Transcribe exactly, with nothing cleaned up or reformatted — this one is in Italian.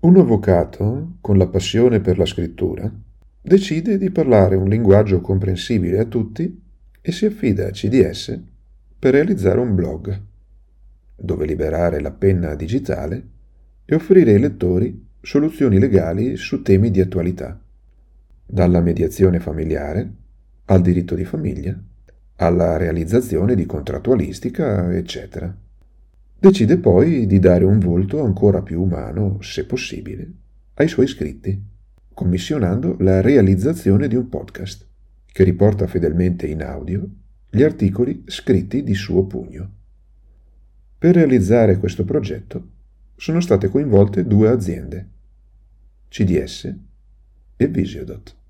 Un avvocato, con la passione per la scrittura, decide di parlare un linguaggio comprensibile a tutti e si affida a C D S per realizzare un blog, dove liberare la penna digitale e offrire ai lettori soluzioni legali su temi di attualità, dalla mediazione familiare al diritto di famiglia, alla realizzazione di contrattualistica, eccetera. Decide poi di dare un volto ancora più umano, se possibile, ai suoi scritti, commissionando la realizzazione di un podcast che riporta fedelmente in audio gli articoli scritti di suo pugno. Per realizzare questo progetto sono state coinvolte due aziende, C D S e Visiodot.